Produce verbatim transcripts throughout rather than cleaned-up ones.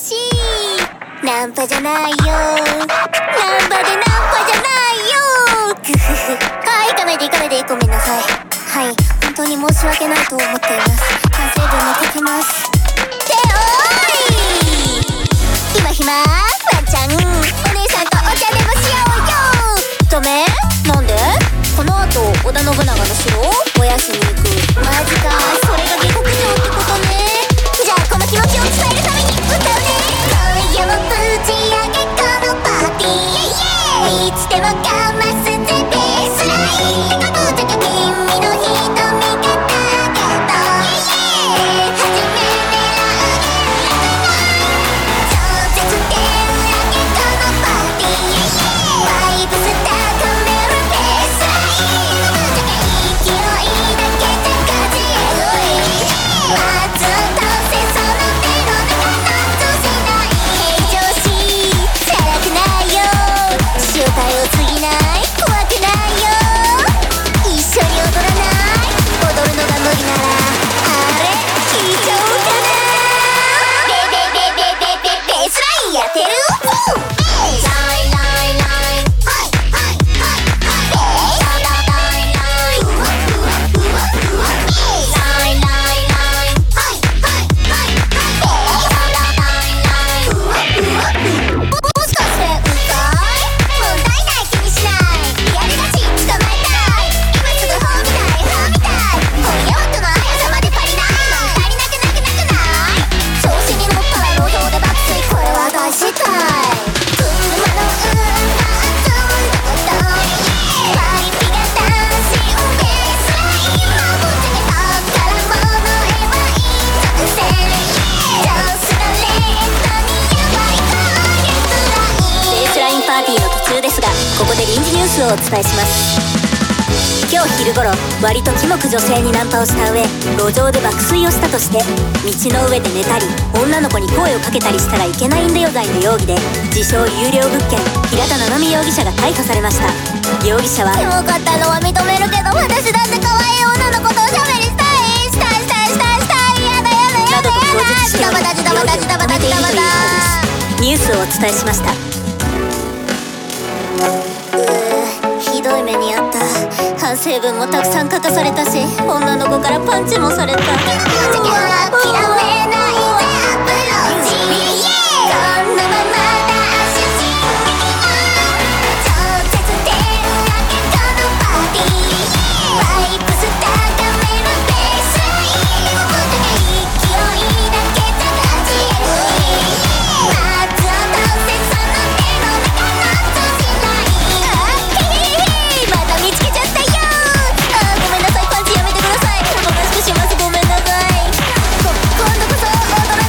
しい。ナンパじゃないよ、ナンパでナンパじゃないよ。グフフ。はい、行かないで行かないで、ごめんなさい。はい、本当に申し訳ないと思っています。反省文も書きます。っておーい、今暇？ワンちゃん、お姉さんとお茶でもしようよ。ダメ？なんで？この後織田信長の城を燃やしに行く。マジか、それが下克上ってことね。じゃあこの気持ちを伝えるために歌うね。今夜もぶち上げこのパーティー、いつでもかますぜベースライン。ってことじゃけ君の瞳がターゲット、初め狙う超絶手上げこのパーティー、バイブス高めるベースライン。勢いだけで勝ち得る。まずどうせその手の中の通しない平常心、辛くないよ、塩対を過ぎない、怖くないよ。一緒に踊らない？踊るのが無理ならあれ聞いちゃおうかな。ベベベベベベベースラインやってる？ここで臨時ニュースをお伝えします。今日昼頃、割とキモく女性にナンパをした上、路上で爆睡をしたとして、道の上で寝たり女の子に声をかけたりしたらいけないんだよ罪の容疑で、自称有料物件平田七海容疑者が逮捕されました。容疑者はキモかったのは認めるけど、私だって可愛い女の子とおしゃべりしたいしたいしたいしたいしたい、やだやだやだやだ、などと供述しており、容疑を認めているということです。ニュースをお伝えしました。ひどい目にあった。反省文もたくさん書かされたし、女の子からパンチもされた。諦めないでアプローチ、このままダッシュ進撃、超絶手上げこのパーティー、バイブス高めるベースライン。勢いだけで勝ち得る。まずはどうせその手の中の通しない。また見つけちゃったよ。あーごめんなさい、パンチやめてください。おとなしくします、ごめんなさい。こ今度こそ踊らない？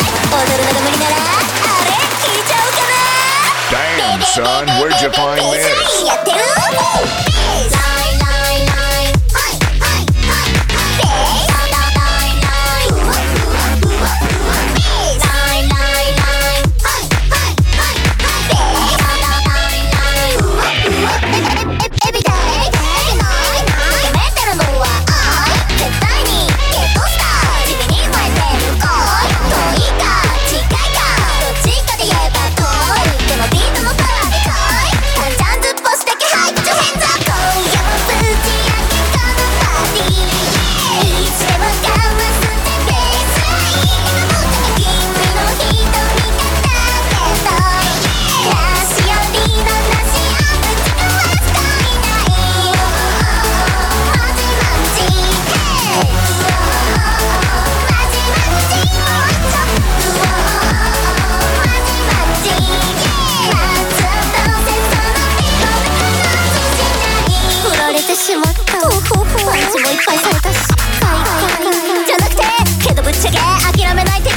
踊るのが無理ならあれ聞いちゃおうかな。 Damn son, where'd you find this? やってる？パンチもいっぱいされたし、じゃなくてけどぶっちゃけ諦めないって